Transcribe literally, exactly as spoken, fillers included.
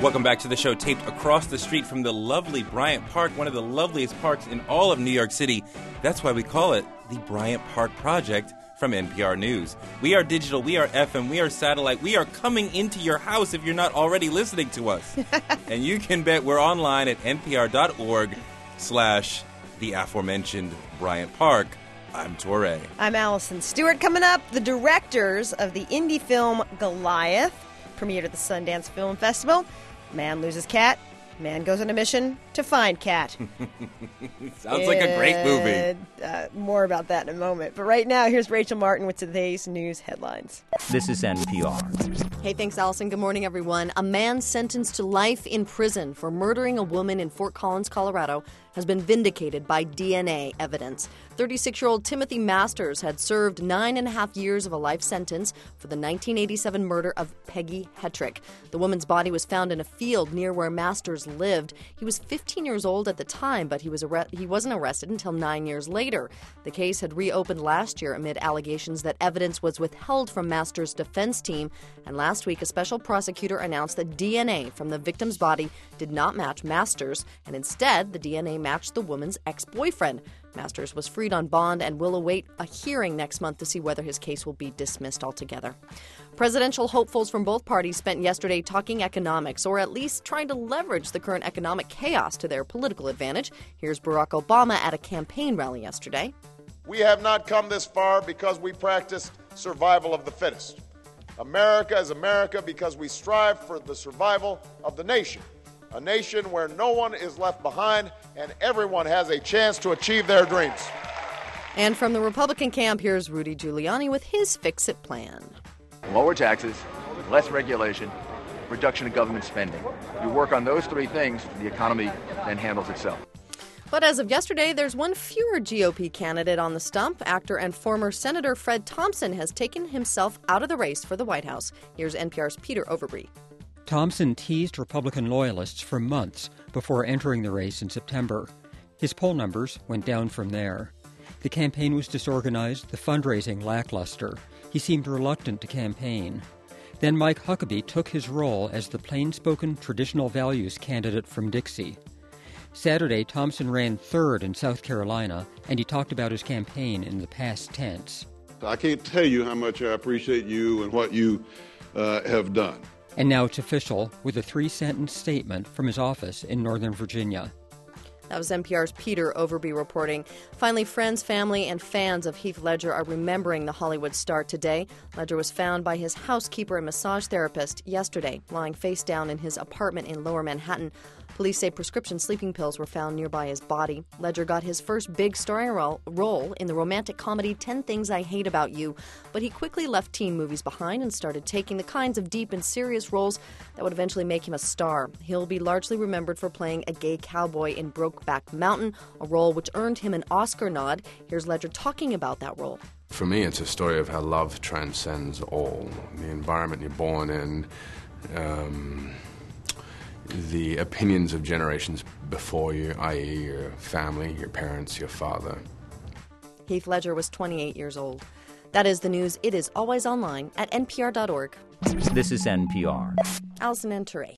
Welcome back to the show, taped across the street from the lovely Bryant Park, one of the loveliest parks in all of New York City. That's why we call it the Bryant Park Project from N P R News. We are digital, we are F M, we are satellite, we are coming into your house if you're not already listening to us. And you can bet we're online at npr.org slash the aforementioned Bryant Park. I'm Torrey. I'm Allison Stewart. Coming up, the directors of the indie film Goliath premiered at the Sundance Film Festival. Man loses cat. Man goes on a mission to find cat. Sounds and, like a great movie. Uh, more about that in a moment. But right now, here's Rachel Martin with today's news headlines. This is N P R. Hey, thanks, Allison. Good morning, everyone. A man sentenced to life in prison for murdering a woman in Fort Collins, Colorado, has been vindicated by D N A evidence. thirty-six-year-old Timothy Masters had served nine and a half years of a life sentence for the nineteen eighty-seven murder of Peggy Hetrick. The woman's body was found in a field near where Masters lived. He was fifteen years old at the time, but he was arre- he wasn't arrested until nine years later. The case had reopened last year amid allegations that evidence was withheld from Masters' defense team. And last week, a special prosecutor announced that D N A from the victim's body did not match Masters, and instead, the D N A matched the woman's ex-boyfriend. Masters was freed on bond and will await a hearing next month to see whether his case will be dismissed altogether. Presidential hopefuls from both parties spent yesterday talking economics, or at least trying to leverage the current economic chaos to their political advantage. Here's Barack Obama at a campaign rally yesterday. We have not come this far because we practiced survival of the fittest. America is America because we strive for the survival of the nation. A nation where no one is left behind and everyone has a chance to achieve their dreams. And from the Republican camp, here's Rudy Giuliani with his fix-it plan. Lower taxes, less regulation, reduction of government spending. You work on those three things, the economy then handles itself. But as of yesterday, there's one fewer G O P candidate on the stump. Actor and former Senator Fred Thompson has taken himself out of the race for the White House. Here's N P R's Peter Overby. Thompson teased Republican loyalists for months before entering the race in September. His poll numbers went down from there. The campaign was disorganized, the fundraising lackluster. He seemed reluctant to campaign. Then Mike Huckabee took his role as the plain-spoken traditional values candidate from Dixie. Saturday, Thompson ran third in South Carolina, and he talked about his campaign in the past tense. I can't tell you how much I appreciate you and what you uh, have done. And now it's official with a three-sentence statement from his office in Northern Virginia. That was N P R's Peter Overby reporting. Finally, friends, family, and fans of Heath Ledger are remembering the Hollywood star today. Ledger was found by his housekeeper and massage therapist yesterday, lying face down in his apartment in Lower Manhattan. Police say prescription sleeping pills were found nearby his body. Ledger got his first big starring role, role in the romantic comedy ten Things I Hate About You, but he quickly left teen movies behind and started taking the kinds of deep and serious roles that would eventually make him a star. He'll be largely remembered for playing a gay cowboy in Brokeback Mountain, a role which earned him an Oscar nod. Here's Ledger talking about that role. For me, it's a story of how love transcends all. The environment you're born in, um, the opinions of generations before you, that is your family, your parents, your father. Heath Ledger was twenty-eight years old. That is the news. It is always online at N P R dot org. This is N P R. Allison and Teray.